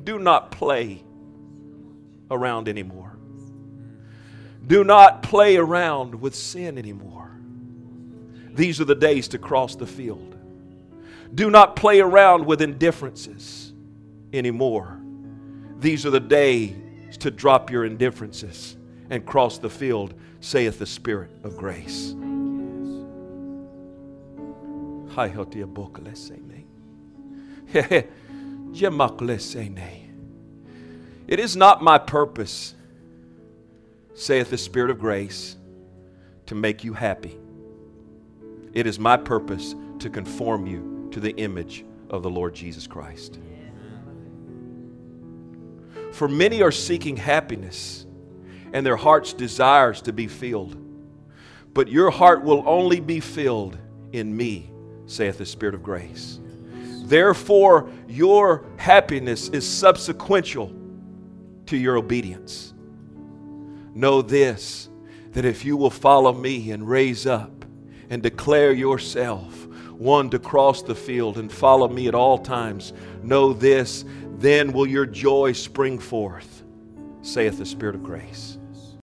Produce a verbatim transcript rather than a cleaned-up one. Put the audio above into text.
Do not play around anymore. Do not play around with sin anymore. These are the days to cross the field. Do not play around with indifferences anymore. These are the days to drop your indifferences and cross the field, saith the Spirit of grace. It is not my purpose, saith the Spirit of grace, to make you happy. It is my purpose to conform you to the image of the Lord Jesus Christ. For many are seeking happiness, and their heart's desires to be filled. But your heart will only be filled in me, saith the Spirit of grace. Therefore, your happiness is subsequential to your obedience. Know this, that if you will follow me and raise up and declare yourself one to cross the field and follow me at all times, know this, then will your joy spring forth, saith the Spirit of grace.